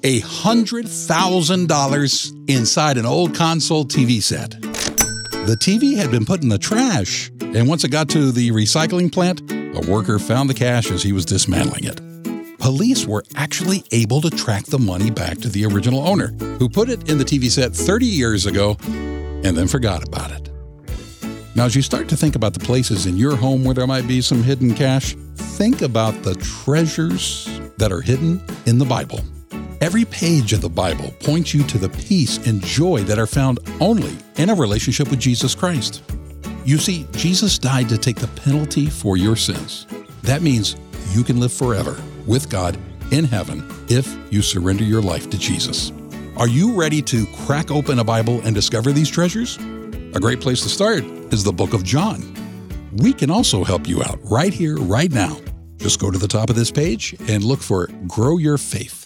$100,000 inside an old console TV set. The TV had been put in the trash, and once it got to the recycling plant, a worker found the cash as he was dismantling it. Police were actually able to track the money back to the original owner, who put it in the TV set 30 years ago and then forgot about it. Now, as you start to think about the places in your home where there might be some hidden cash, think about the treasures that are hidden in the Bible. Every page of the Bible points you to the peace and joy that are found only in a relationship with Jesus Christ. You see, Jesus died to take the penalty for your sins. That means you can live forever with God in heaven if you surrender your life to Jesus. Are you ready to crack open a Bible and discover these treasures? A great place to start is the book of John. We can also help you out right here, right now. Just go to the top of this page and look for Grow Your Faith.